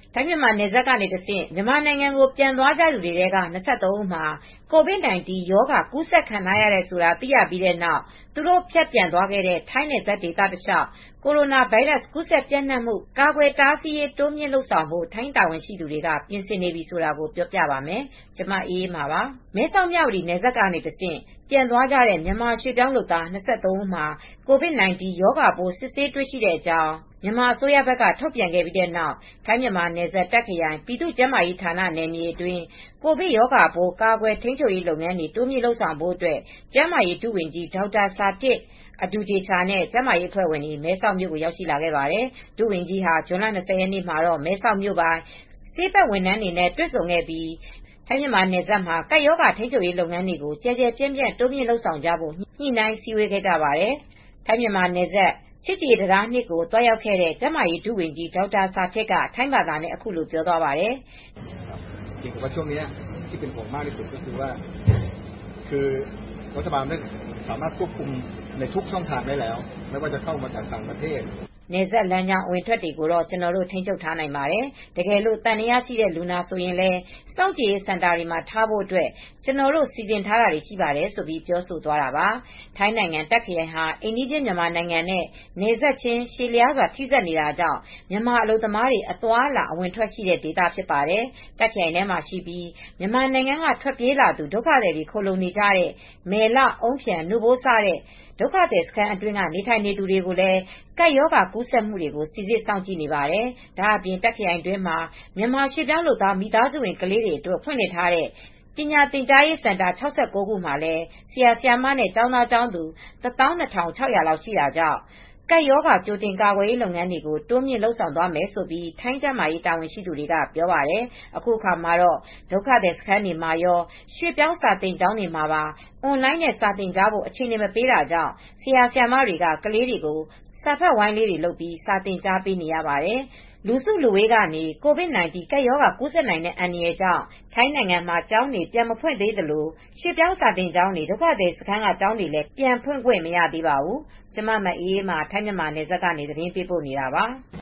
ထိုင်းမြန်မာနယ်စပ်ကနေတဆင့်မြန်မာနိုင်ငံကိုပြန်သွားကြသူတွေထဲက23ဦးမှာ COVID-19 ရောဂါကူးစက်ခံထားရတယ်ဆိုတာသိရပြီးတဲ့နောက် သူတို့ဖြတ်ပြန်သွားခဲ့တဲ့ ထိုင်းနယ်စပ်ဒေသတလျှောက် ကိုရိုနာဗိုင်းရပ်စ်ကူးစက်ပြန့်နှံ့မှု ကာကွယ်တားဆီးရေးတိုးမြှင့်လုပ်ဆောင်ဖို့ ထိုင်းတာဝန်ရှိသူတွေက ပြင်ဆင်နေပြီဆိုတာကိုပြောပြပါမယ်။ ဗွီအိုအေမြန်မာပိုင်းသတင်းထောက် မအေးအေးမာက သတင်းပေးပို့ထားပါတယ်။ မဲဆောက်မြဝတီနယ်စပ်ကနေတဆင့် ပြန်သွားကြတဲ့ မြန်မာရွှေ့ပြောင်းလုပ်သား 23 ဦးမှာ COVID-19 ရောဂါပိုးစစ်ဆေးတွေ့ရှိတဲ့အကြောင်း မြန်မာအစိုးရဘက်က ထုတ်ပြန်ခဲ့ပြီးတဲ့နောက် ထိုင်းမြန်မာနယ်စပ် တာ့ခ်ခရိုင် ပြည်သူ့ကျန်းမာရေးဌာနနယ်မြေအတွင်း ကိုဗစ်ရောဂါပိုး ကာကွယ်ထိန်းချုပ်ရေးလုပ်ငန်းတွေ တိုးမြှင့်လုပ်ဆောင်ဖို့အတွက် ကျန်းမာရေးဒုဝန်ကြီး Dr. Sartit Adudeicha နဲ့ ကျန်းမာရေးအဖွဲ့ဝင်တွေ မဲဆောက်မြို့ကိုရောက်ရှိလာခဲ့ပါတယ်။ ဒုဝန်ကြီးဟာ ဇွန်လ 20 ရက်နေ့မှာတော့ မဲဆောက်မြို့ပိုင် ဆေးဘက်ဝန်ထမ်းတွေနဲ့ တွေ့ဆုံခဲ့ပြီး ထိုင်းမြန်မာနယ်စပ်မှာ ကပ်ရောဂါထိန်းချုပ်ရေးလုပ်ငန်းတွေကို ကျယ်ကျယ်ပြန့်ပြန့် တိုးမြှင့်လုပ်ဆောင်ကြဖို့ ညှိနှိုင်းစည်းဝေးခဲ့ကြပါတယ်။ ထိုင်းမြန်မာနယ်စပ် ချစ်ကြည်ရေးတံတား ၂ ကို သွားရောက်ခဲ့တဲ့ ကျန်းမာရေးဒုဝန်ကြီး Dr. Sartit က ထိုင်းဘာသာနဲ့ အခုလိုပြောသွားပါတယ်။ "รัฐบาลได้สามารถควบคุมในทุกช่องทางได้แล้วไม่ว่าจะเข้ามาจากต่างประเทศနယ်စပ်လမ်းကြောင်းအဝင်အထွက်တွေကိုတော့ ကျနော်တို့ ထိန်းချုပ်ထားနိုင်ပါတယ်။ တကယ်လို့ သံသယရှိတဲ့လူနာဆိုရင်လည်း စောင့်ကြည့်ရေးစင်တာတွေမှာထားဖို့အတွက် ကျနော်တို့ စီစဉ်ထားတာတွေရှိပါတယ်။" ဆိုပြီး ပြောဆိုသွားတာပါ။ ထိုင်းနိုင်ငံ တာ့ခ်ခရိုင်ဟာ အိမ်နီးချင်းမြန်မာနိုင်ငံနဲ့ နယ်စပ်ချင်း ရှည်လျားစွာ ထိစပ်နေတာကြောင့် မြန်မာအလုပ်သမားတွေ အသွားအလာ အဝင်အထွက်ရှိတဲ့ဒေသဖြစ်ပါတယ်။ တာ့ခ်ခရိုင်ထဲမှာရှိပြီး မြန်မာနိုင်ငံက ထွက်ပြေးလာသူ ဒုက္ခသည်တွေ ခိုလှုံနေကြတဲ့ မယ်လ၊ အုန်းဖြန်၊ နို့ဖိုး စတဲ့ ဒုက္ခသည်စခန်းအတွင်း နေထိုင်နေသူတွေကိုလည်း ကပ်ရောဂါကူးစက်မှုတွေကို စိစစ်စောင့်ကြည့်နေပါတယ်။ ဒါ့အပြင် တာ့ခ်ခရိုင်အတွင်းမှာ မြန်မာရွှေ့ပြောင်းလုပ်သားမိသားစုဝင်ကလေးတွေအတွက် ဖွင့်လှစ်ထားတဲ့ ပညာသင်ကြားရေးစင်တာ ၆၉ ခုမှာလည်း ဆရာ၊ ဆရာမနဲ့ ကျောင်းသားကျောင်းသူ ၁၂,၆၀၀ လောက်ရှိတာကြောင့် ကပ်ရောဂါကြိုတင်ကာကွယ်ရေးလုပ်ငန်းတွေကို တိုးမြှင့်လုပ်ဆောင်သွားမယ်လို့ ထိုင်းကျန်းမာရေးတာဝန်ရှိသူတွေက ပြောပါတယ်။ အခုအခါမှာတော့ ဒုက္ခသည်စခန်းတွေမှာရော ရွှေ့ပြောင်းစာသင်ကျောင်းတွေမှာပါ အွန်လိုင်းနဲ့ စာသင်ကြားဖို့ အခြေအနေမပေးတာကြောင့် ဆရာ၊ ဆရာမတွေက ကလေးတွေကို စာဖတ်ဝိုင်းလေးတွေလုပ်ပြီး စာသင်ကြားပေးနေရပါတယ်။ လူစုလူဝေးကနေ COVID-19 ကပ်ရောဂါကူးစက်နိုင်တဲ့အန္တရာယ်ကြောင့် ထိုင်းနိုင်ငံမှာ ကျောင်းတွေ ပြန်မဖွင့်သေးသလို ရွှေ့ပြောင်းစာသင်ကျောင်းတွေ ဒုက္ခသည်စခန်းက ကျောင်းတွေလည်း ပြန်ဖွင့်ခွင့်မရသေးပါဘူး။ ဗွီအိုအေမြန်မာပိုင်းသတင်းထောက် မအေးအေးမာ ထိုင်းမြန်မာနယ်စပ်ကနေ သတင်းပေးပို့ထားပါ